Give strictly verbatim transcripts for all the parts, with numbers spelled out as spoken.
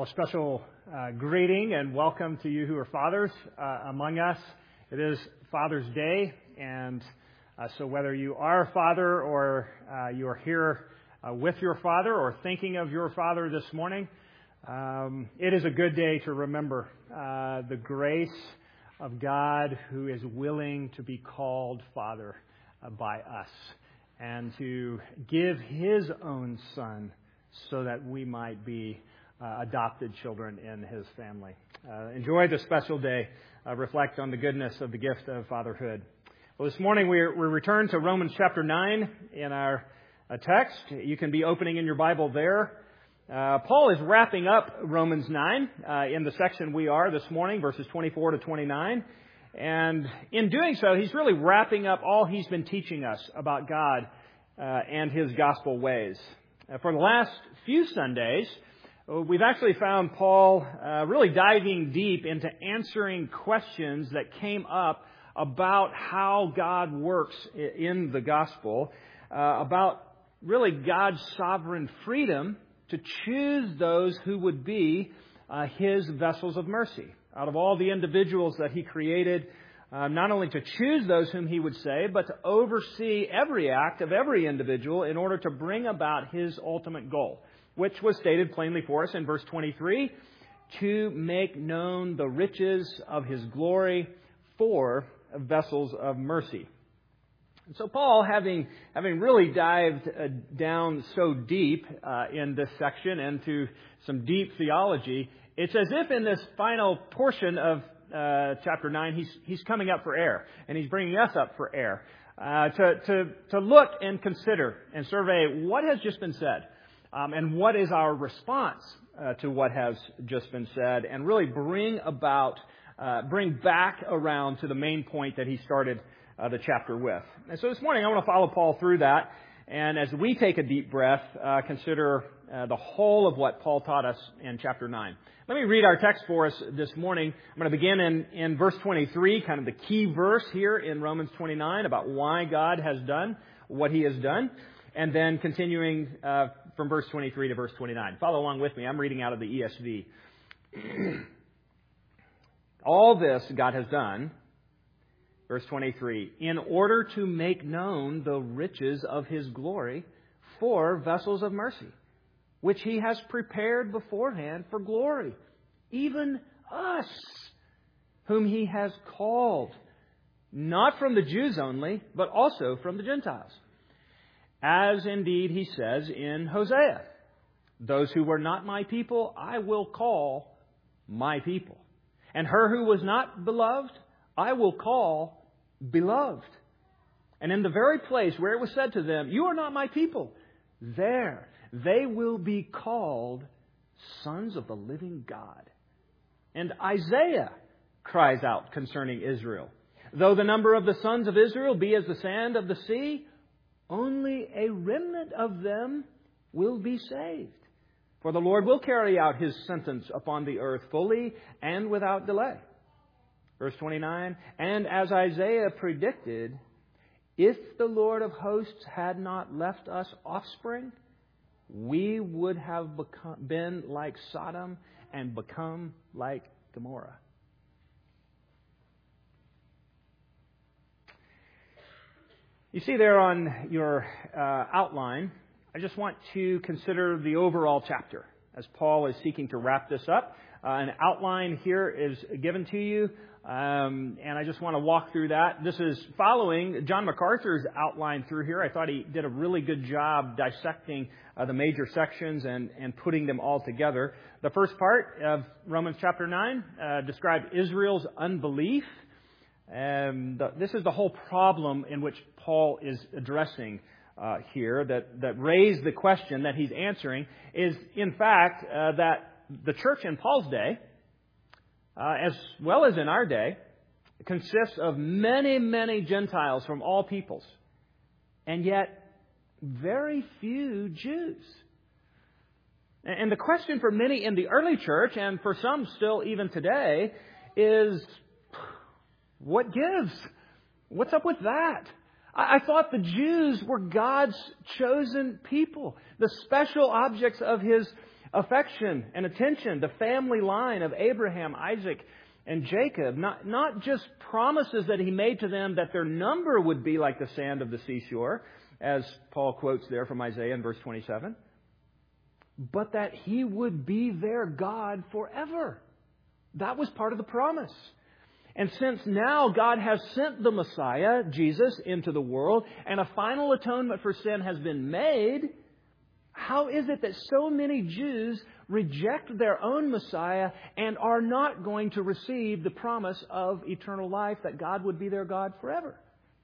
Well, special uh, greeting and welcome to you who are fathers uh, among us. It is Father's Day, and uh, so whether you are a father or uh, you are here uh, with your father or thinking of your father this morning, um, it is a good day to remember uh, the grace of God who is willing to be called Father uh, by us and to give His own Son so that we might be Uh, adopted children in His family. Uh, enjoy the special day. Uh, reflect on the goodness of the gift of fatherhood. Well, this morning we we return to Romans chapter nine in our uh, text. You can be opening in your Bible there. Uh, Paul is wrapping up Romans nine uh, in the section we are this morning, verses twenty-four to twenty-nine. And in doing so, he's really wrapping up all he's been teaching us about God uh, and His gospel ways. Uh, for the last few Sundays, we've actually found Paul uh, really diving deep into answering questions that came up about how God works in the gospel, uh, about really God's sovereign freedom to choose those who would be uh, His vessels of mercy. Out of all the individuals that He created, uh, not only to choose those whom He would save, but to oversee every act of every individual in order to bring about His ultimate goal, which was stated plainly for us in verse twenty-three, to make known the riches of His glory for vessels of mercy. And so Paul, having having really dived uh, down so deep uh, in this section into some deep theology, it's as if in this final portion of uh, chapter nine, he's he's coming up for air, and he's bringing us up for air uh, to to to look and consider and survey what has just been said. Um, and what is our response uh, to what has just been said, and really bring about, uh, bring back around to the main point that he started uh, the chapter with. And so this morning I want to follow Paul through that, and as we take a deep breath, uh, consider uh, the whole of what Paul taught us in chapter nine. Let me read our text for us this morning. I'm going to begin in, in verse twenty-three, kind of the key verse here in Romans twenty-nine about why God has done what He has done. And then continuing uh, from verse twenty-three to verse twenty-nine. Follow along with me. I'm reading out of the E S V. All this God has done, verse twenty-three, in order to make known the riches of His glory for vessels of mercy, which He has prepared beforehand for glory, even us, whom He has called, not from the Jews only, but also from the Gentiles. As indeed He says in Hosea, those who were not my people, I will call my people. And her who was not beloved, I will call beloved. And in the very place where it was said to them, you are not my people, there they will be called sons of the living God. And Isaiah cries out concerning Israel, though the number of the sons of Israel be as the sand of the sea, only a remnant of them will be saved. For the Lord will carry out His sentence upon the earth fully and without delay. Verse twenty-nine, and as Isaiah predicted, if the Lord of hosts had not left us offspring, we would have become, been like Sodom and become like Gomorrah. You see there on your uh, outline, I just want to consider the overall chapter as Paul is seeking to wrap this up. Uh, an outline here is given to you, um, and I just want to walk through that. This is following John MacArthur's outline through here. I thought he did a really good job dissecting uh, the major sections and, and putting them all together. The first part of Romans chapter nine uh, described Israel's unbelief. Um, the, this is the whole problem in which Paul is addressing uh, here, that, that raised the question that he's answering, is in fact uh, that the church in Paul's day, uh, as well as in our day, consists of many, many Gentiles from all peoples, and yet very few Jews. And the question for many in the early church, and for some still even today, is, what gives? What's up with that? I thought the Jews were God's chosen people, the special objects of His affection and attention, the family line of Abraham, Isaac, and Jacob. Not, not just promises that He made to them that their number would be like the sand of the seashore, as Paul quotes there from Isaiah in verse twenty-seven, but that He would be their God forever. That was part of the promise. And since now God has sent the Messiah, Jesus, into the world, and a final atonement for sin has been made, how is it that so many Jews reject their own Messiah and are not going to receive the promise of eternal life, that God would be their God forever?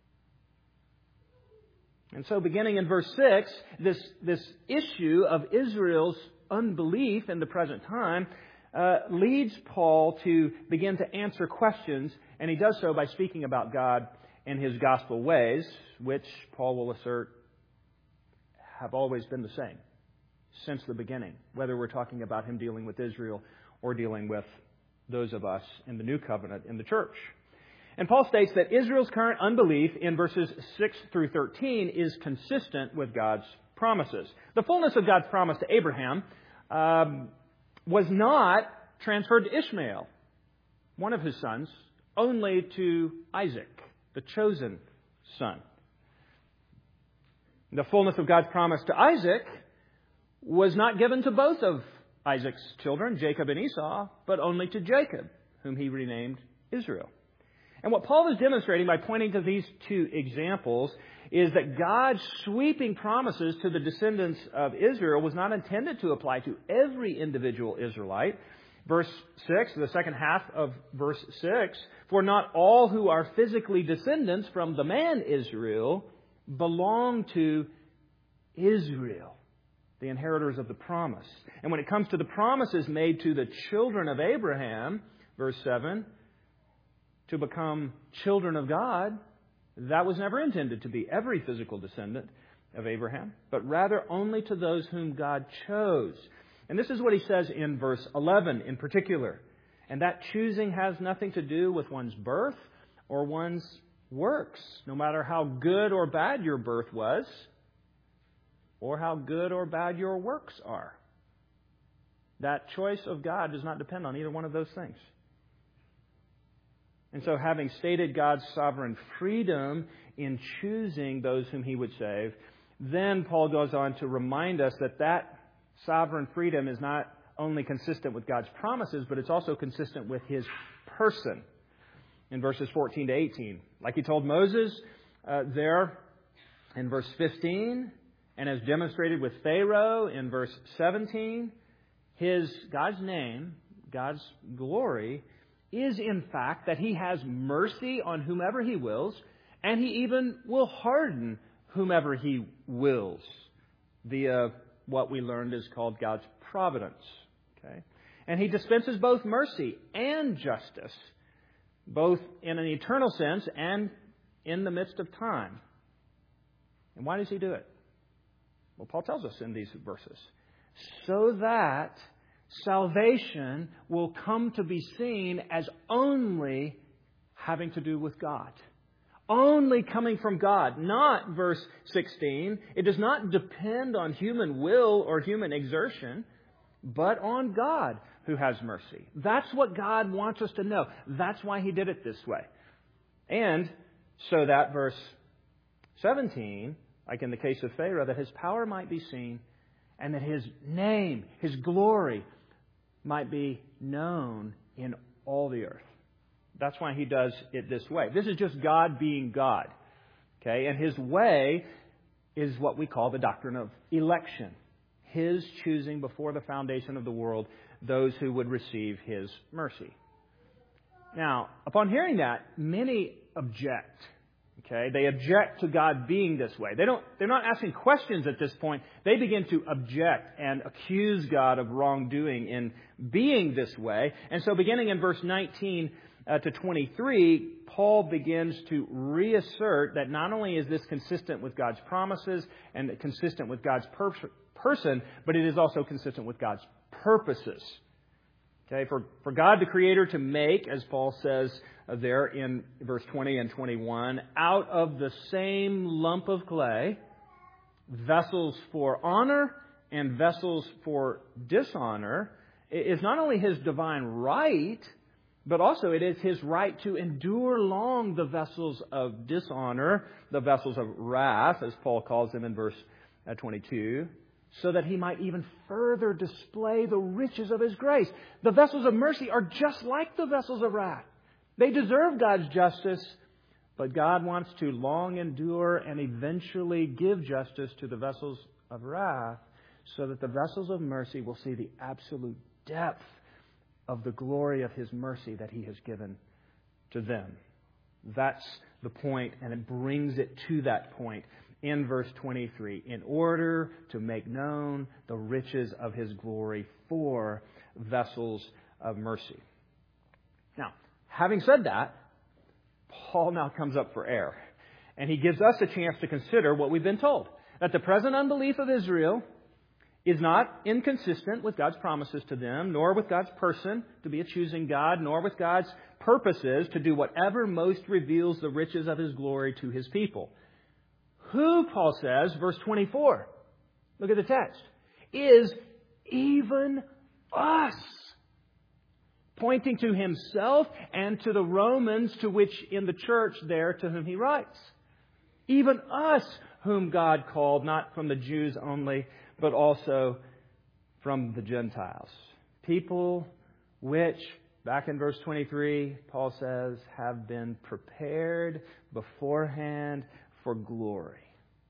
And so beginning in verse six, this, this issue of Israel's unbelief in the present time uh, leads Paul to begin to answer questions, and he does so by speaking about God and His gospel ways, which Paul will assert have always been the same since the beginning, whether we're talking about Him dealing with Israel or dealing with those of us in the new covenant in the church. And Paul states that Israel's current unbelief in verses six through thirteen is consistent with God's promises. The fullness of God's promise to Abraham um, was not transferred to Ishmael, one of his sons, only to Isaac, the chosen son. The fullness of God's promise to Isaac was not given to both of Isaac's children, Jacob and Esau, but only to Jacob, whom he renamed Israel. And what Paul is demonstrating by pointing to these two examples is that God's sweeping promises to the descendants of Israel was not intended to apply to every individual Israelite. Verse six, the second half of verse six, for not all who are physically descendants from the man Israel belong to Israel, the inheritors of the promise. And when it comes to the promises made to the children of Abraham, verse seven, to become children of God, that was never intended to be every physical descendant of Abraham, but rather only to those whom God chose. And this is what he says in verse eleven in particular. And that choosing has nothing to do with one's birth or one's works, no matter how good or bad your birth was, or how good or bad your works are. That choice of God does not depend on either one of those things. And so, having stated God's sovereign freedom in choosing those whom He would save, then Paul goes on to remind us that that sovereign freedom is not only consistent with God's promises, but it's also consistent with His person. In verses fourteen to eighteen, like He told Moses uh, there in verse fifteen, and as demonstrated with Pharaoh in verse seventeen, His, God's name, God's glory, is in fact that He has mercy on whomever He wills, and He even will harden whomever He wills via what we learned is called God's providence. Okay? And He dispenses both mercy and justice, both in an eternal sense and in the midst of time. And why does He do it? Well, Paul tells us in these verses, so that salvation will come to be seen as only having to do with God. Only coming from God. Not, verse sixteen, it does not depend on human will or human exertion, but on God who has mercy. That's what God wants us to know. That's why He did it this way. And so that, verse seventeen, like in the case of Pharaoh, that His power might be seen and that His name, His glory, might be known in all the earth. That's why He does it this way. This is just God being God. Okay? And His way is what we call the doctrine of election. His choosing before the foundation of the world those who would receive His mercy. Now, upon hearing that, many object. Okay, they object to God being this way. They don't, they're not asking questions at this point. They begin to object and accuse God of wrongdoing in being this way. And so beginning in verse nineteen uh, to twenty-three, Paul begins to reassert that not only is this consistent with God's promises and consistent with God's per- person, but it is also consistent with God's purposes. Okay, for, for God the Creator to make, as Paul says there in verse twenty and twenty-one, out of the same lump of clay, vessels for honor and vessels for dishonor is not only His divine right, but also it is His right to endure long the vessels of dishonor, the vessels of wrath, as Paul calls them in verse twenty-two, so that He might even further display the riches of His grace. The vessels of mercy are just like the vessels of wrath. They deserve God's justice, but God wants to long endure and eventually give justice to the vessels of wrath so that the vessels of mercy will see the absolute depth of the glory of His mercy that He has given to them. That's the point, and it brings it to that point in verse twenty-three, in order to make known the riches of His glory for vessels of mercy. Now, having said that, Paul now comes up for air, and he gives us a chance to consider what we've been told, that the present unbelief of Israel is not inconsistent with God's promises to them, nor with God's person to be a choosing God, nor with God's purposes to do whatever most reveals the riches of His glory to His people. Who, Paul says, verse twenty-four, look at the text, is even us. Pointing to himself and to the Romans to which in the church there to whom he writes. Even us whom God called, not from the Jews only, but also from the Gentiles. People which, back in verse twenty-three, Paul says, have been prepared beforehand for glory.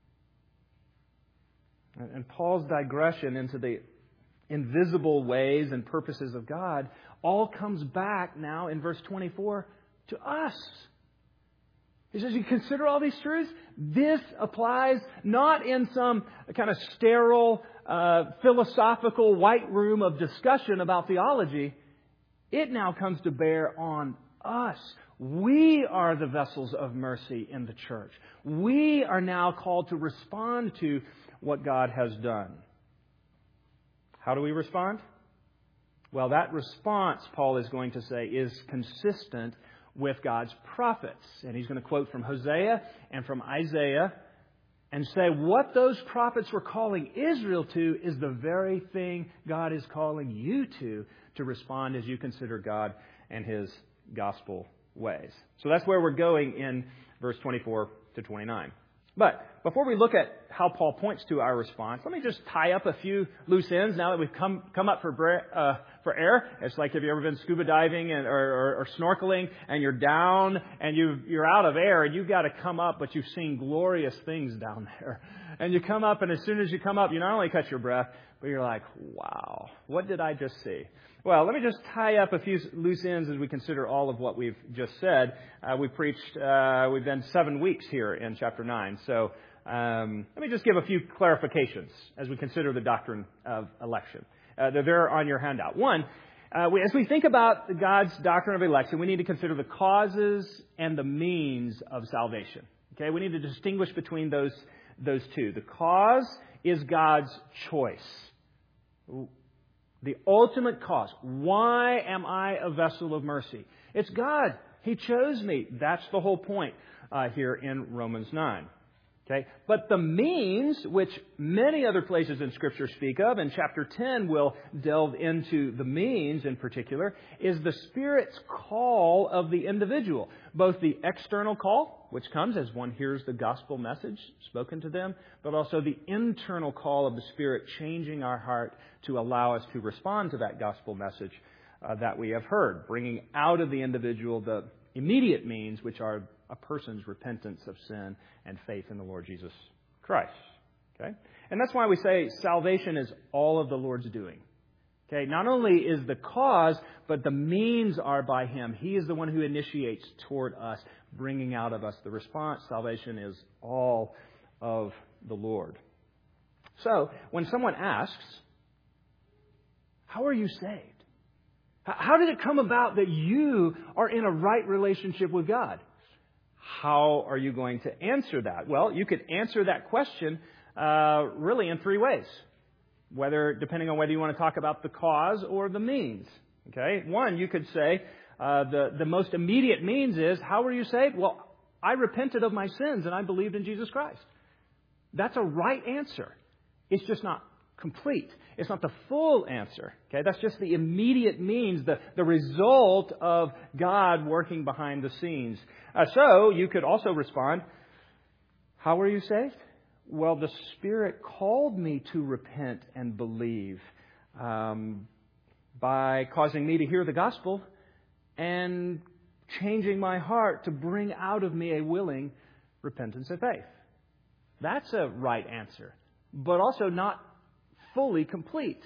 And Paul's digression into the invisible ways and purposes of God all comes back now in verse twenty-four to us. He says, you consider all these truths? This applies not in some kind of sterile, uh, philosophical white room of discussion about theology. It now comes to bear on us. We are the vessels of mercy in the church. We are now called to respond to what God has done. How do we respond? Well, that response, Paul is going to say, is consistent with God's prophets. And he's going to quote from Hosea and from Isaiah and say what those prophets were calling Israel to is the very thing God is calling you to, to respond as you consider God and His gospel ways. So that's where we're going in verse twenty-four to twenty-nine. But before we look at how Paul points to our response, let me just tie up a few loose ends now that we've come come up for bre- uh, for air. It's like, have you ever been scuba diving and, or, or, or snorkeling and you're down and you you're out of air and you've got to come up, but you've seen glorious things down there. And you come up, and as soon as you come up, you not only catch your breath, but you're like, wow, what did I just see? Well, let me just tie up a few loose ends as we consider all of what we've just said. Uh, we preached, uh, we've been seven weeks here in chapter nine. So um, let me just give a few clarifications as we consider the doctrine of election. Uh, they're there on your handout. One, uh, we, as we think about God's doctrine of election, we need to consider the causes and the means of salvation. Okay, we need to distinguish between those those two. The cause is God's choice. The ultimate cause. Why am I a vessel of mercy? It's God. He chose me. That's the whole point uh, here in Romans nine. Okay, but the means, which many other places in Scripture speak of, and chapter ten will delve into the means in particular, is the Spirit's call of the individual. Both the external call, which comes as one hears the gospel message spoken to them, but also the internal call of the Spirit changing our heart to allow us to respond to that gospel message uh, that we have heard, bringing out of the individual the immediate means, which are a person's repentance of sin and faith in the Lord Jesus Christ. Okay? And that's why we say salvation is all of the Lord's doing. Okay? Not only is the cause, but the means are by Him. He is the one who initiates toward us, bringing out of us the response. Salvation is all of the Lord. So, when someone asks, how are you saved? How did it come about that you are in a right relationship with God? How are you going to answer that? Well, you could answer that question uh, really in three ways, whether depending on whether you want to talk about the cause or the means. Okay, one, you could say uh, the the most immediate means is, how were you saved? Well, I repented of my sins and I believed in Jesus Christ. That's a right answer. It's just not complete. It's not the full answer. Okay, that's just the immediate means, the, the result of God working behind the scenes. Uh, so you could also respond, how were you saved? Well, the Spirit called me to repent and believe um, by causing me to hear the gospel and changing my heart to bring out of me a willing repentance and faith. That's a right answer, but also not fully complete.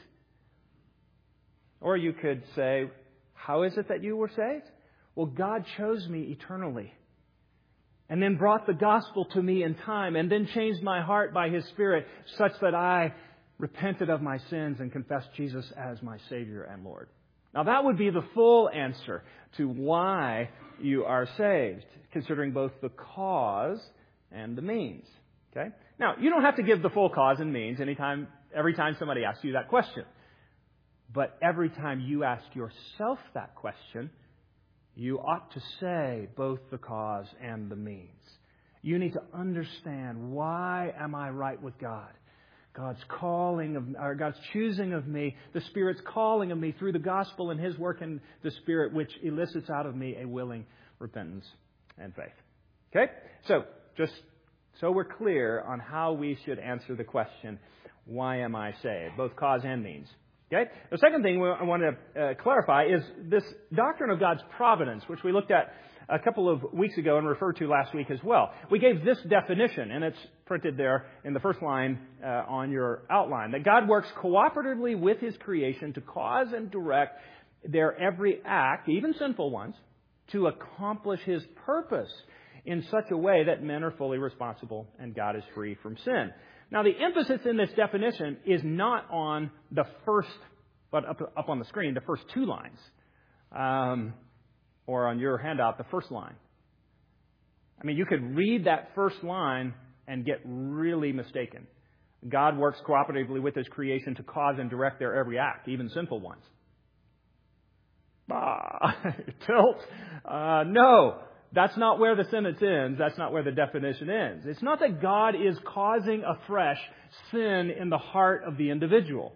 Or you could say, how is it that you were saved? Well, God chose me eternally and then brought the gospel to me in time and then changed my heart by His Spirit such that I repented of my sins and confessed Jesus as my Savior and Lord. Now, that would be the full answer to why you are saved, considering both the cause and the means. Okay? Now, you don't have to give the full cause and means anytime, every time somebody asks you that question. But every time you ask yourself that question, you ought to say both the cause and the means. You need to understand, why am I right with God? God's calling of, or God's choosing of me, the Spirit's calling of me through the gospel and His work in the Spirit, which elicits out of me a willing repentance and faith. Okay? So, just so we're clear on how we should answer the question, why am I saved? Both cause and means. Okay? The second thing I want to uh, clarify is this doctrine of God's providence, which we looked at a couple of weeks ago and referred to last week as well. We gave this definition, and it's printed there in the first line uh, on your outline, that God works cooperatively with His creation to cause and direct their every act, even sinful ones, to accomplish His purpose in such a way that men are fully responsible and God is free from sin. Now, the emphasis in this definition is not on the first, but up, up on the screen, the first two lines. Um, or on your handout, the first line. I mean, you could read that first line and get really mistaken. God works cooperatively with His creation to cause and direct their every act, even sinful ones. Ah, tilt. Uh, no, that's not where the sentence ends. That's not where the definition ends. It's not that God is causing afresh sin in the heart of the individual.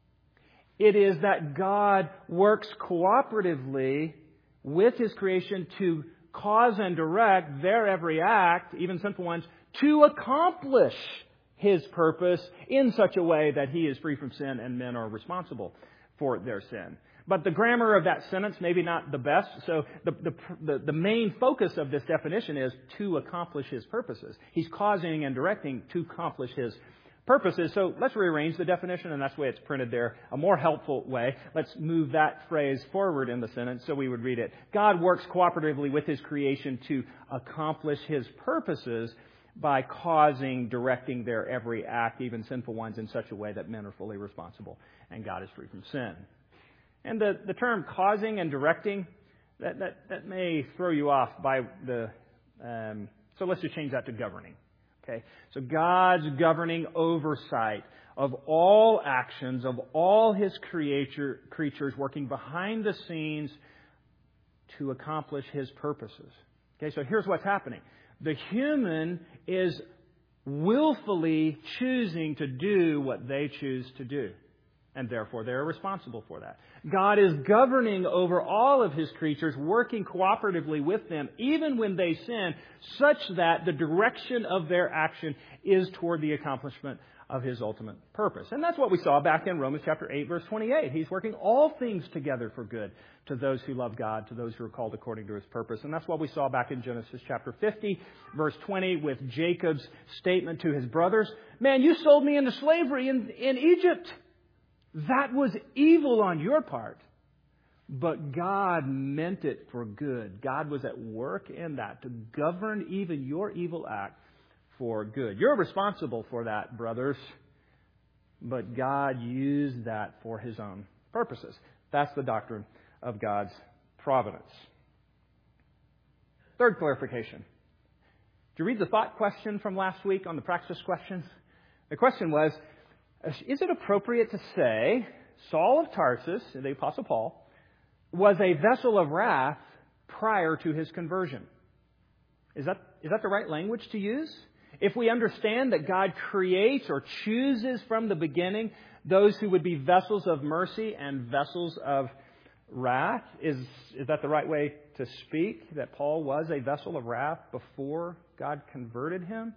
It is that God works cooperatively with His creation to cause and direct their every act, even sinful ones, to accomplish His purpose in such a way that He is free from sin and men are responsible for their sin. But the grammar of that sentence, maybe not the best. So the, the, the, the main focus of this definition is to accomplish His purposes. He's causing and directing to accomplish His purposes. So let's rearrange the definition, and that's the way it's printed there. A more helpful way. Let's move that phrase forward in the sentence so we would read it. God works cooperatively with His creation to accomplish His purposes by causing, directing their every act, even sinful ones, in such a way that men are fully responsible and God is free from sin. And the, the term causing and directing, that, that, that may throw you off by the... Um, so let's just change that to governing. Okay, so God's governing oversight of all actions, of all His creature, creatures working behind the scenes to accomplish His purposes. Okay, so here's what's happening. The human is willfully choosing to do what they choose to do. And therefore, they are responsible for that. God is governing over all of His creatures, working cooperatively with them, even when they sin, such that the direction of their action is toward the accomplishment of His ultimate purpose. And that's what we saw back in Romans chapter eight, verse twenty-eight. He's working all things together for good to those who love God, to those who are called according to His purpose. And that's what we saw back in Genesis chapter fifty, verse twenty, with Jacob's statement to his brothers, "Man, you sold me into slavery in, in Egypt. That was evil on your part, but God meant it for good." God was at work in that to govern even your evil act for good. You're responsible for that, brothers, but God used that for His own purposes. That's the doctrine of God's providence. Third clarification. Did you read the thought question from last week on the practice questions? The question was, is it appropriate to say Saul of Tarsus, the Apostle Paul, was a vessel of wrath prior to his conversion? Is that, is that the right language to use? If we understand that God creates or chooses from the beginning those who would be vessels of mercy and vessels of wrath. Is, is that the right way to speak? That Paul was a vessel of wrath before God converted him?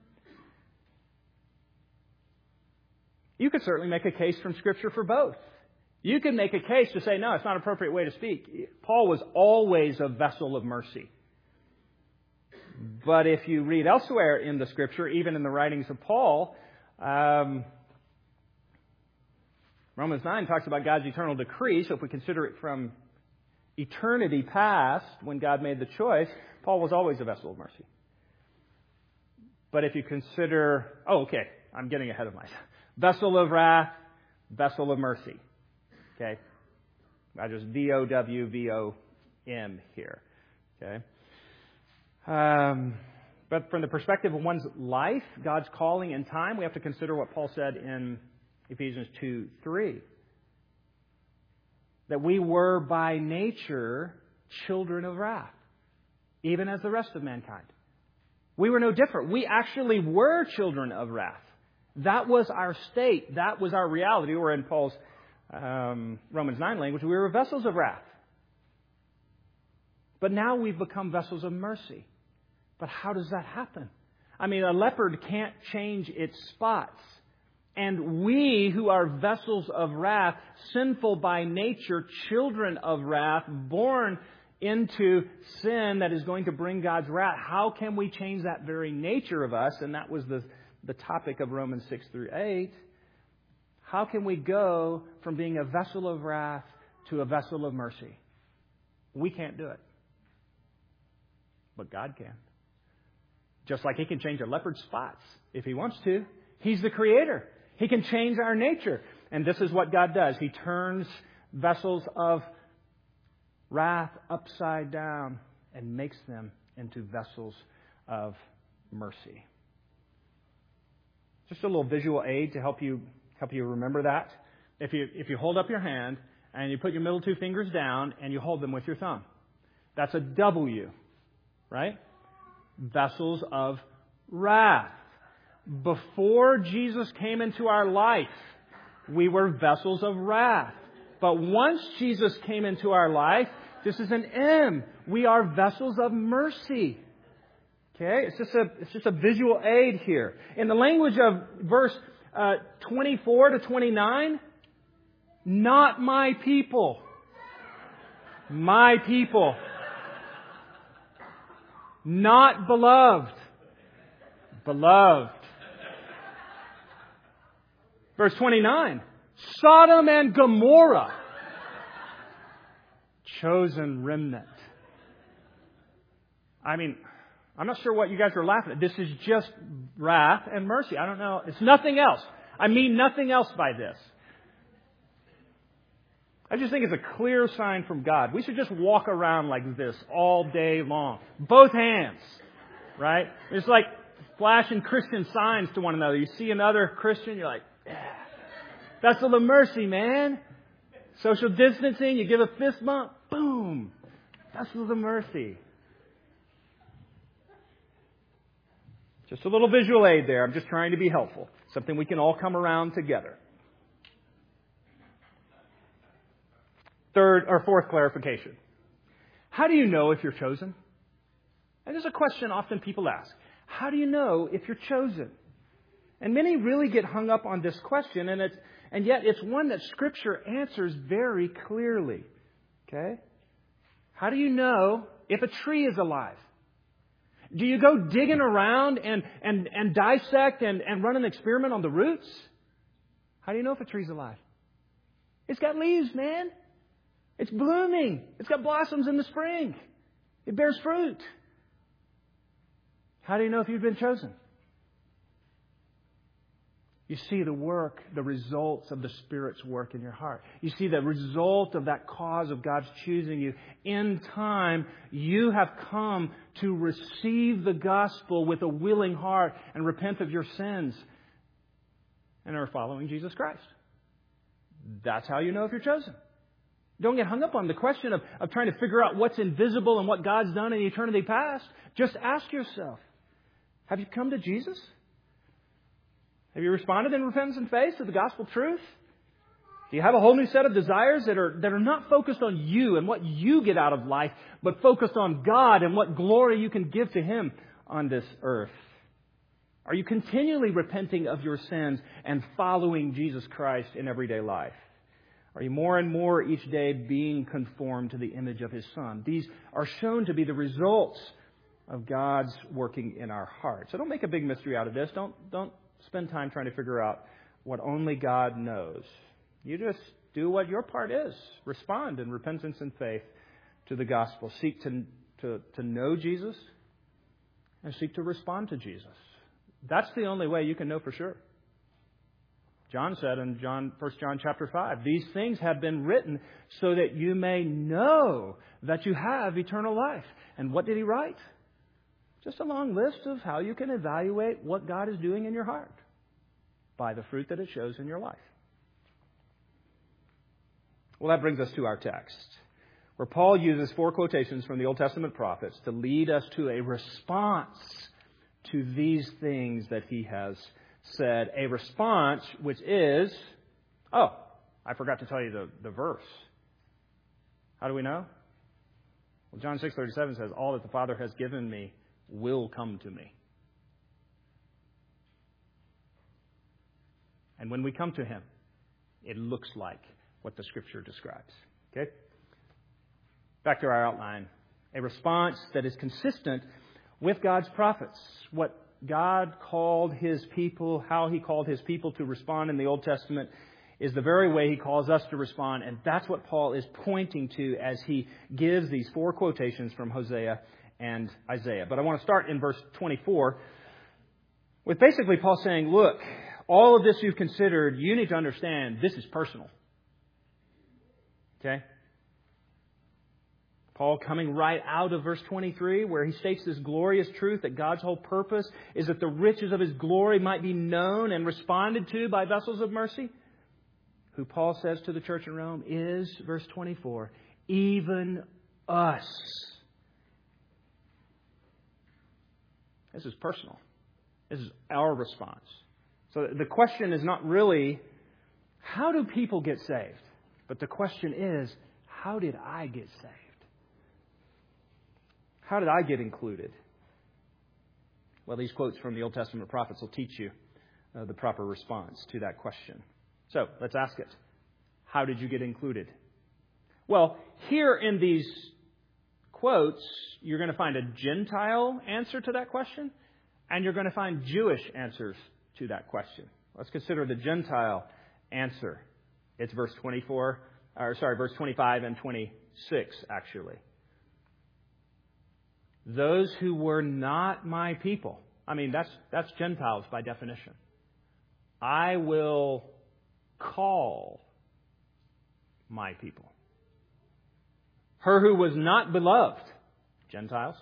You could certainly make a case from Scripture for both. You could make a case to say, no, it's not an appropriate way to speak. Paul was always a vessel of mercy. But if you read elsewhere in the Scripture, even in the writings of Paul, um, Romans nine talks about God's eternal decree. So if we consider it from eternity past, when God made the choice, Paul was always a vessel of mercy. But if you consider, oh, okay, I'm getting ahead of myself. Vessel of wrath, vessel of mercy. Okay? I just V O W V O M here. Okay? Um, but from the perspective of one's life, God's calling and time, we have to consider what Paul said in Ephesians two three. That we were by nature children of wrath, even as the rest of mankind. We were no different. We actually were children of wrath. That was our state. That was our reality. Or in Paul's um, Romans nine language, we were vessels of wrath. But now we've become vessels of mercy. But how does that happen? I mean, a leopard can't change its spots. And we who are vessels of wrath, sinful by nature, children of wrath, born into sin that is going to bring God's wrath, how can we change that very nature of us? And that was the, the topic of Romans six through eight. How can we go from being a vessel of wrath to a vessel of mercy? We can't do it. But God can. Just like He can change a leopard's spots if He wants to. He's the Creator. He can change our nature. And this is what God does. He turns vessels of wrath upside down and makes them into vessels of mercy. Just a little visual aid to help you help you remember that. If you if you hold up your hand and you put your middle two fingers down and you hold them with your thumb, that's a W, right? Vessels of wrath. Before Jesus came into our life, we were vessels of wrath. But once Jesus came into our life, this is an M. We are vessels of mercy. Okay? It's just a, it's just a visual aid here. In the language of verse uh, twenty-four to twenty-nine, not my people. My people. Not beloved. Beloved. Verse twenty-nine, Sodom and Gomorrah. Chosen remnant. I mean, I'm not sure what you guys are laughing at. This is just wrath and mercy. I don't know. It's nothing else. I mean nothing else by this. I just think it's a clear sign from God. We should just walk around like this all day long. Both hands. Right? It's like flashing Christian signs to one another. You see another Christian, you're like, yeah. Vessel of mercy, man. Social distancing, you give a fist bump, boom. Vessels of mercy. Just a little visual aid there. I'm just trying to be helpful. Something we can all come around together. Third or fourth clarification. How do you know if you're chosen? And there's a question often people ask. How do you know if you're chosen? And many really get hung up on this question, and it's and yet it's one that Scripture answers very clearly. Okay? How do you know if a tree is alive? Do you go digging around and, and, and dissect and, and run an experiment on the roots? How do you know if a tree's alive? It's got leaves, man. It's blooming. It's got blossoms in the spring. It bears fruit. How do you know if you've been chosen? You see the work, the results of the Spirit's work in your heart. You see the result of that cause of God's choosing you. In time, you have come to receive the gospel with a willing heart and repent of your sins and are following Jesus Christ. That's how you know if you're chosen. Don't get hung up on the question of, of trying to figure out what's invisible and what God's done in eternity past. Just ask yourself, have you come to Jesus? Have you responded in repentance and faith to the gospel truth? Do you have a whole new set of desires that are, that are not focused on you and what you get out of life, but focused on God and what glory you can give to Him on this earth? Are you continually repenting of your sins and following Jesus Christ in everyday life? Are you more and more each day being conformed to the image of His Son? These are shown to be the results of God's working in our hearts. So don't make a big mystery out of this. Don't, don't spend time trying to figure out what only God knows. You just do what your part is. Respond in repentance and faith to the gospel. Seek to, to, to know Jesus and seek to respond to Jesus. That's the only way you can know for sure. John said in John, First John chapter five, these things have been written so that you may know that you have eternal life. And what did he write? Just a long list of how you can evaluate what God is doing in your heart by the fruit that it shows in your life. Well, that brings us to our text, where Paul uses four quotations from the Old Testament prophets to lead us to a response to these things that he has said. A response which is, oh, I forgot to tell you the, the verse. How do we know? Well, John six thirty-seven says, all that the Father has given me will come to me. And when we come to Him, it looks like what the Scripture describes. Okay? Back to our outline. A response that is consistent with God's prophets. What God called His people, how He called His people to respond in the Old Testament is the very way He calls us to respond. And that's what Paul is pointing to as he gives these four quotations from Hosea and Isaiah. But I want to start in verse twenty-four with basically Paul saying, look, all of this you've considered, you need to understand this is personal. Okay? Paul coming right out of verse twenty-three where he states this glorious truth that God's whole purpose is that the riches of His glory might be known and responded to by vessels of mercy. Who Paul says to the church in Rome is, verse twenty-four, even us. This is personal. This is our response. So the question is not really, how do people get saved? But the question is, how did I get saved? How did I get included? Well, these quotes from the Old Testament prophets will teach you uh, the proper response to that question. So, let's ask it. How did you get included? Well, here in these quotes, you're going to find a Gentile answer to that question, and you're going to find Jewish answers to that question. Let's consider the Gentile answer. It's verse twenty-four, or sorry, verse twenty-five and twenty-six, actually. Those who were not my people. I mean, that's that's Gentiles by definition. I will call my people. Her who was not beloved. Gentiles.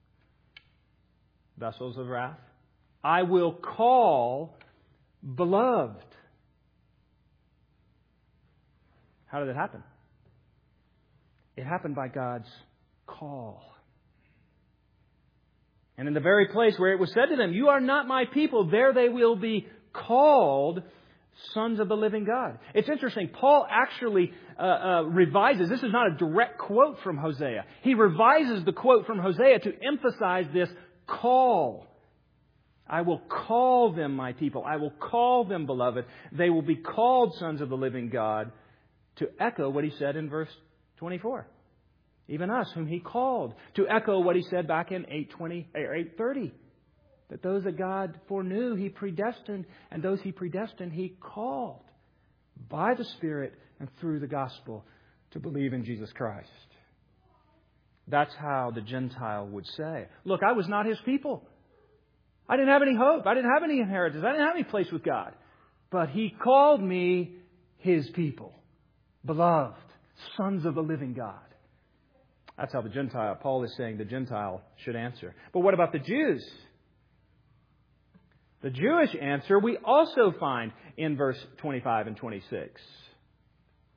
Vessels of wrath. I will call beloved. How did it happen? It happened by God's call. And in the very place where it was said to them, you are not my people, there they will be called sons of the living God. It's interesting. Paul actually uh, uh, revises. This is not a direct quote from Hosea. He revises the quote from Hosea to emphasize this call. I will call them my people. I will call them beloved. They will be called sons of the living God, to echo what he said in verse twenty-four. Even us, whom He called. To echo what He said back in eight twenty or eight thirty. That those that God foreknew, He predestined. And those He predestined, He called. By the Spirit and through the gospel to believe in Jesus Christ. That's how the Gentile would say. Look, I was not His people. I didn't have any hope. I didn't have any inheritance. I didn't have any place with God. But He called me His people. Beloved, sons of the living God. That's how the Gentile, Paul is saying the Gentile should answer. But what about the Jews? The Jewish answer we also find in verse twenty-five and twenty-six.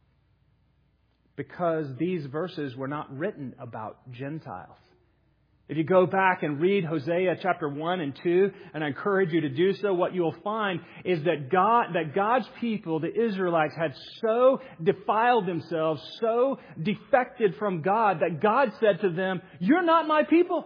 Because these verses were not written about Gentiles. If you go back and read Hosea chapter one and two, and I encourage you to do so, what you'll find is that God, that God's people, the Israelites, had so defiled themselves, so defected from God, that God said to them, "You're not my people."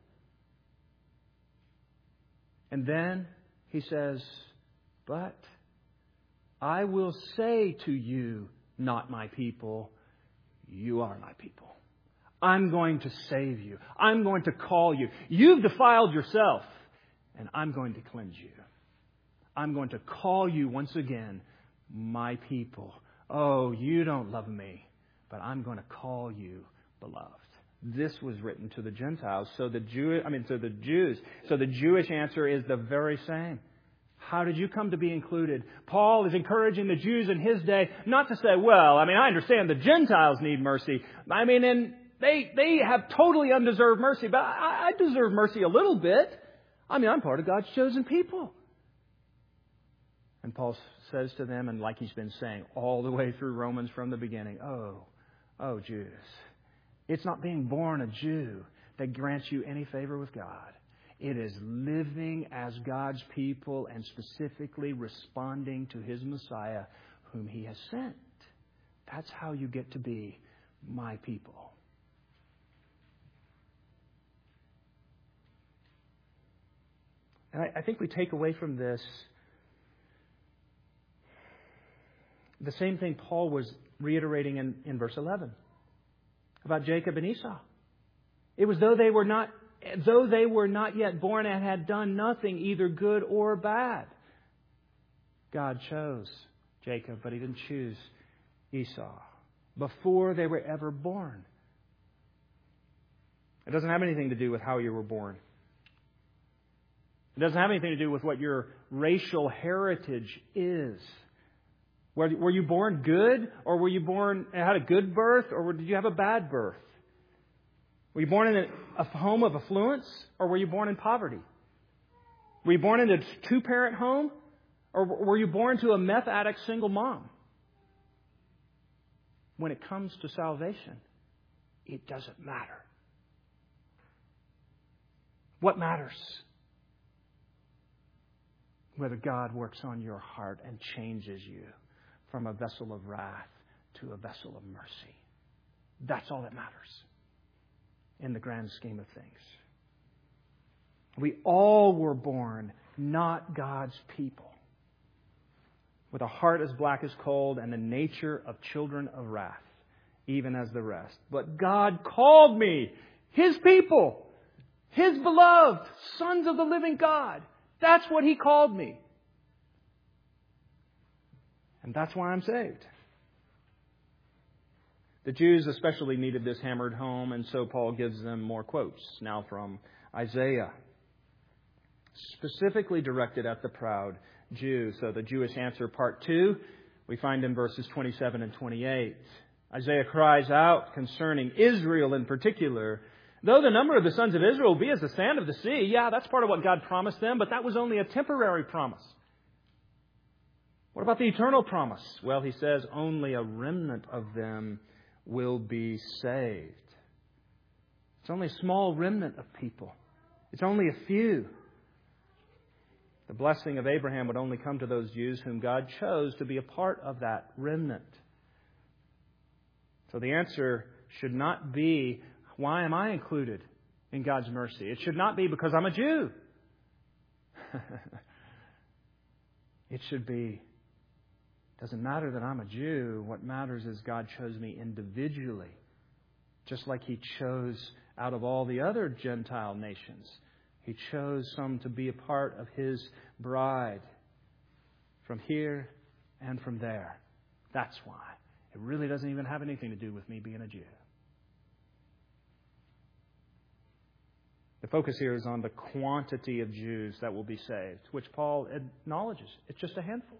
And then He says, "But I will say to you, not my people, you are my people. I'm going to save you. I'm going to call you. You've defiled yourself, and I'm going to cleanse you. I'm going to call you once again my people. Oh, you don't love me, but I'm going to call you beloved." This was written to the Gentiles, so the Jew, I mean, to the Jews. So the Jewish answer is the very same. How did you come to be included? Paul is encouraging the Jews in his day not to say, well, I mean, I understand the Gentiles need mercy. I mean, and They they have totally undeserved mercy, but I, I deserve mercy a little bit. I mean, I'm part of God's chosen people. And Paul says to them, and like he's been saying all the way through Romans from the beginning, oh, oh, Jews, it's not being born a Jew that grants you any favor with God. It is living as God's people and specifically responding to His Messiah whom He has sent. That's how you get to be my people. And I, I think we take away from this the same thing Paul was reiterating in, in verse eleven about Jacob and Esau. It was though they were not, though they were not yet born and had done nothing, either good or bad. God chose Jacob, but He didn't choose Esau before they were ever born. It doesn't have anything to do with how you were born. It doesn't have anything to do with what your racial heritage is. Were, were you born good, or were you born had a good birth, or did you have a bad birth? Were you born in a, a home of affluence, or were you born in poverty? Were you born in a two-parent home, or were you born to a meth addict single mom? When it comes to salvation, it doesn't matter. What matters? Whether God works on your heart and changes you from a vessel of wrath to a vessel of mercy. That's all that matters in the grand scheme of things. We all were born not God's people, with a heart as black as coal and the nature of children of wrath, even as the rest. But God called me His people, His beloved, sons of the living God. That's what He called me. And that's why I'm saved. The Jews especially needed this hammered home, and so Paul gives them more quotes now from Isaiah, specifically directed at the proud Jew. So the Jewish answer, part two, we find in verses twenty-seven and twenty-eight. Isaiah cries out concerning Israel in particular, though the number of the sons of Israel will be as the sand of the sea. Yeah, that's part of what God promised them, but that was only a temporary promise. What about the eternal promise? Well, He says only a remnant of them will be saved. It's only a small remnant of people. It's only a few. The blessing of Abraham would only come to those Jews whom God chose to be a part of that remnant. So the answer should not be, why am I included in God's mercy? It should not be because I'm a Jew. It should be, it doesn't matter that I'm a Jew. What matters is God chose me individually, just like He chose out of all the other Gentile nations. He chose some to be a part of His bride from here and from there. That's why. It really doesn't even have anything to do with me being a Jew. The focus here is on the quantity of Jews that will be saved, which Paul acknowledges. It's just a handful.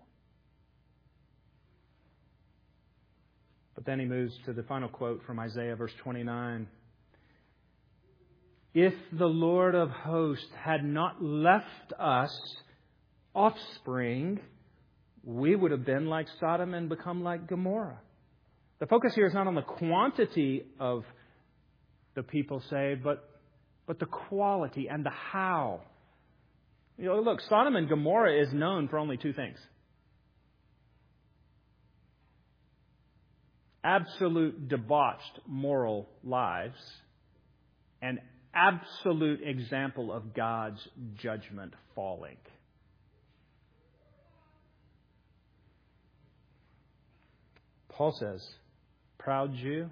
But then he moves to the final quote from Isaiah, verse twenty-nine. If the Lord of hosts had not left us offspring, we would have been like Sodom and become like Gomorrah. The focus here is not on the quantity of the people saved, but but the quality and the how. You know, look, Sodom and Gomorrah is known for only two things. Absolute debauched moral lives and absolute example of God's judgment falling. Paul says, proud Jew,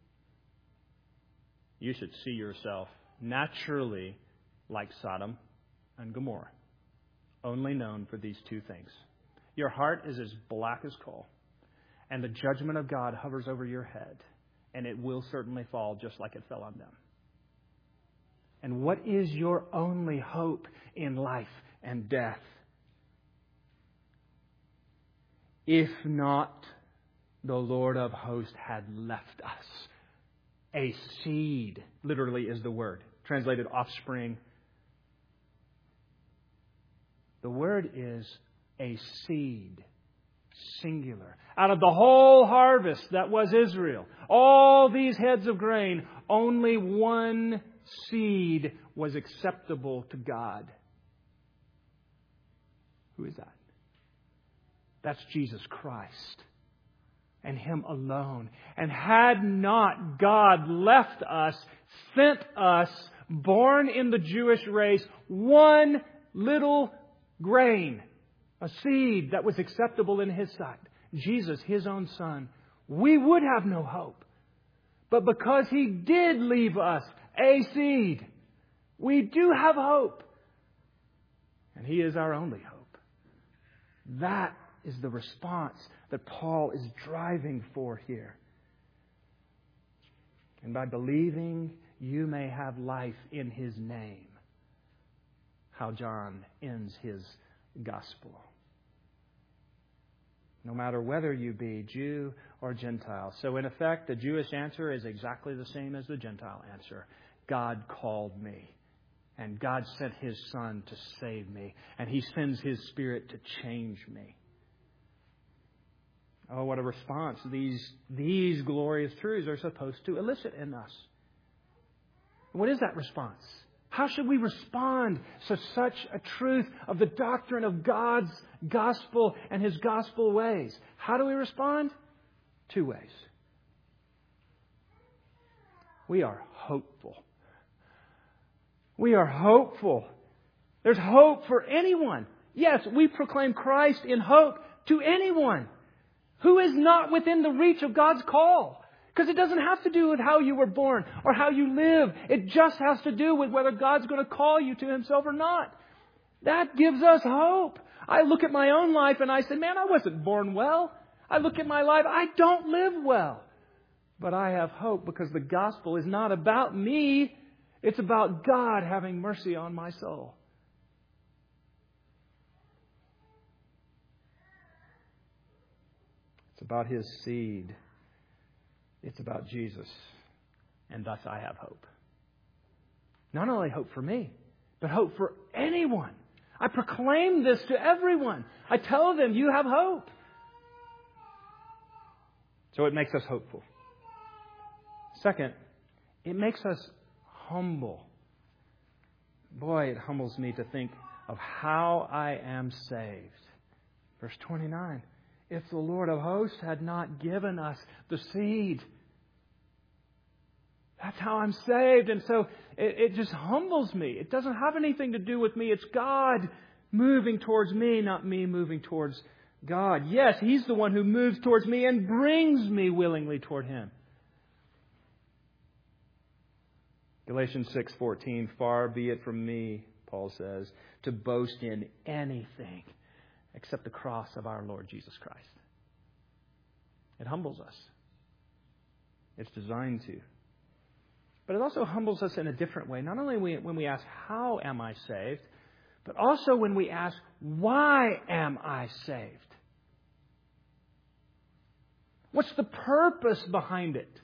you should see yourself naturally like Sodom and Gomorrah, only known for these two things. Your heart is as black as coal, and the judgment of God hovers over your head, and it will certainly fall just like it fell on them. And what is your only hope in life and death? If not, the Lord of hosts had left us a seed, literally is the word, translated offspring. The word is a seed, singular. Out of the whole harvest that was Israel, all these heads of grain, only one seed was acceptable to God. Who is that? That's Jesus Christ. And Him alone. And had not God left us, sent us, born in the Jewish race, one little grain, a seed that was acceptable in His sight, Jesus, His own Son, we would have no hope. But because He did leave us a seed, we do have hope. And He is our only hope. That is the response that Paul is driving for here. And by believing, you may have life in His name. How John ends his gospel. No matter whether you be Jew or Gentile. So in effect, the Jewish answer is exactly the same as the Gentile answer. God called me. And God sent His Son to save me. And He sends His Spirit to change me. Oh, what a response these, these glorious truths are supposed to elicit in us. What is that response? How should we respond to such a truth of the doctrine of God's gospel and His gospel ways? How do we respond? Two ways. We are hopeful. We are hopeful. There's hope for anyone. Yes, we proclaim Christ in hope to anyone who is not within the reach of God's call. Because it doesn't have to do with how you were born or how you live. It just has to do with whether God's going to call you to Himself or not. That gives us hope. I look at my own life and I say, man, I wasn't born well. I look at my life, I don't live well. But I have hope because the gospel is not about me. It's about God having mercy on my soul. It's about His seed. It's about Jesus. And thus I have hope. Not only hope for me, but hope for anyone. I proclaim this to everyone. I tell them, you have hope. So it makes us hopeful. Second, it makes us humble. Boy, it humbles me to think of how I am saved. Verse twenty-nine. If the Lord of hosts had not given us the seed. That's how I'm saved. And so it, it just humbles me. It doesn't have anything to do with me. It's God moving towards me, not me moving towards God. Yes, He's the one who moves towards me and brings me willingly toward Him. Galatians six fourteen, far be it from me, Paul says, to boast in anything except the cross of our Lord Jesus Christ. It humbles us. It's designed to. But it also humbles us in a different way. Not only when we ask, how am I saved? But also when we ask, why am I saved? What's the purpose behind it?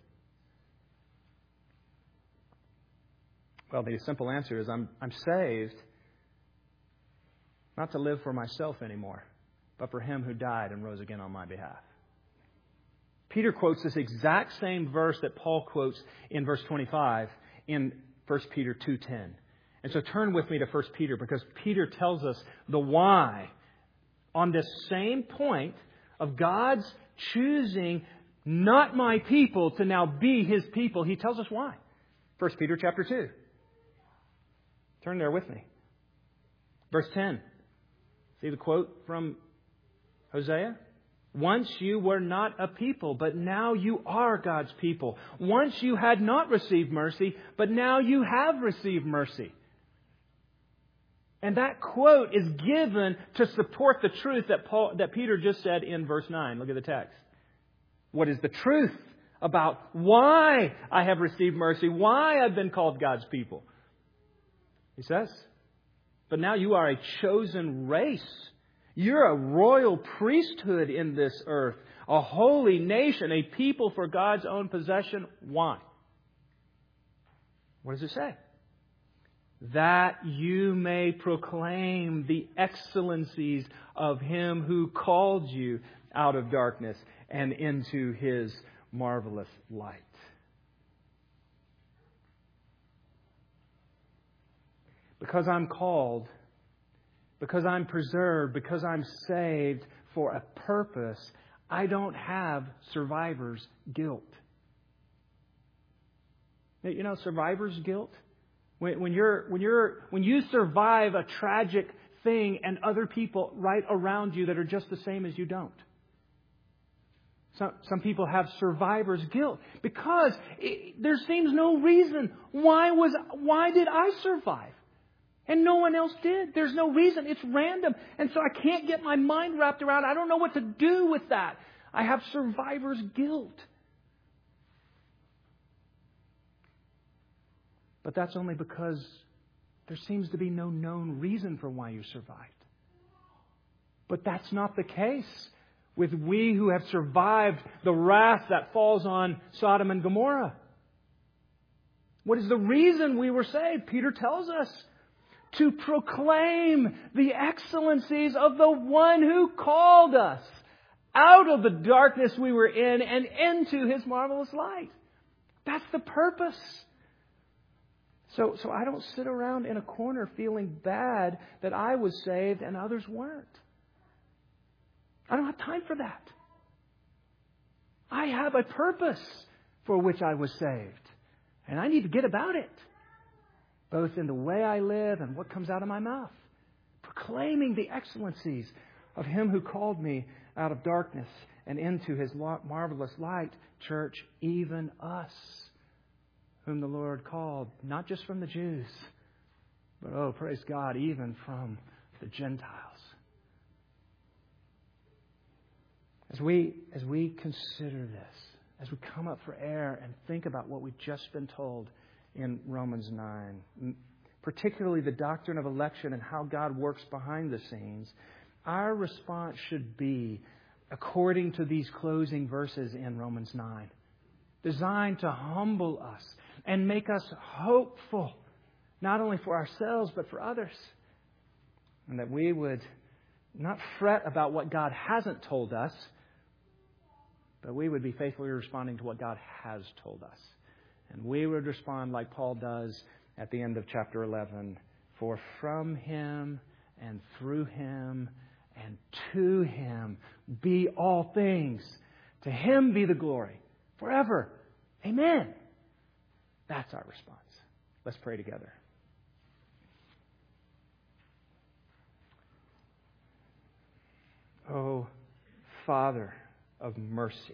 Well, the simple answer is I'm, I'm saved not to live for myself anymore, but for Him who died and rose again on my behalf. Peter quotes this exact same verse that Paul quotes in verse twenty-five in First Peter two ten. And so turn with me to First Peter, because Peter tells us the why on this same point of God's choosing not my people to now be His people. He tells us why. First Peter chapter two. Turn there with me. Verse ten. See the quote from Hosea? Once you were not a people, but now you are God's people. Once you had not received mercy, but now you have received mercy. And that quote is given to support the truth that Paul, that Peter just said in verse nine. Look at the text. What is the truth about why I have received mercy, why I've been called God's people? He says, but now you are a chosen race. You're a royal priesthood in this earth, a holy nation, a people for God's own possession. Why? What does it say? That you may proclaim the excellencies of Him who called you out of darkness and into His marvelous light. Because I'm called, because I'm preserved, because I'm saved for a purpose, I don't have survivor's guilt. You know, survivor's guilt? When, when you're, when you're, when you survive a tragic thing and other people right around you that are just the same as you don't. Some, some people have survivor's guilt because it, there seems no reason. Why was, why did I survive? And no one else did. There's no reason. It's random. And so I can't get my mind wrapped around. I don't know what to do with that. I have survivor's guilt. But that's only because there seems to be no known reason for why you survived. But that's not the case with we who have survived the wrath that falls on Sodom and Gomorrah. What is the reason we were saved? Peter tells us. To proclaim the excellencies of the one who called us out of the darkness we were in and into His marvelous light. That's the purpose. So, so I don't sit around in a corner feeling bad that I was saved and others weren't. I don't have time for that. I have a purpose for which I was saved. And I need to get about it. Both in the way I live and what comes out of my mouth. Proclaiming the excellencies of Him who called me out of darkness and into His marvelous light. Church, even us, whom the Lord called, not just from the Jews, but, oh, praise God, even from the Gentiles. As we, as we consider this, as we come up for air and think about what we've just been told in Romans nine, particularly the doctrine of election and how God works behind the scenes, our response should be according to these closing verses in Romans nine, designed to humble us and make us hopeful, not only for ourselves but for others, and that we would not fret about what God hasn't told us, but we would be faithfully responding to what God has told us. And we would respond like Paul does at the end of chapter eleven. For from Him and through Him and to Him be all things. To Him be the glory forever. Amen. That's our response. Let's pray together. Oh, Father of mercy.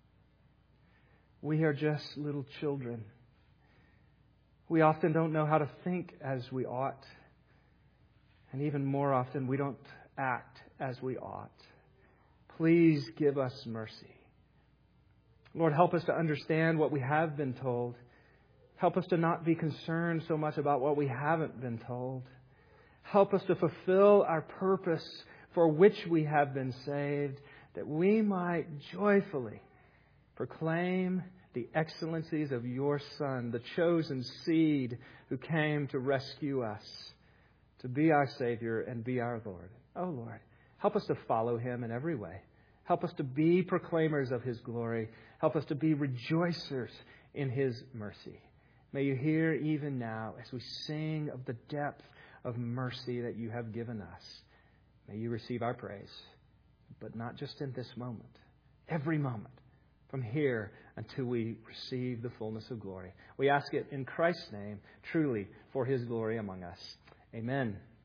We are just little children. We often don't know how to think as we ought. And even more often, we don't act as we ought. Please give us mercy. Lord, help us to understand what we have been told. Help us to not be concerned so much about what we haven't been told. Help us to fulfill our purpose for which we have been saved, that we might joyfully proclaim the excellencies of Your Son, the chosen seed who came to rescue us, to be our Savior and be our Lord. Oh, Lord, help us to follow Him in every way. Help us to be proclaimers of His glory. Help us to be rejoicers in His mercy. May you hear even now as we sing of the depth of mercy that you have given us. May you receive our praise, but not just in this moment, every moment from here until we receive the fullness of glory. We ask it in Christ's name, truly for His glory among us. Amen.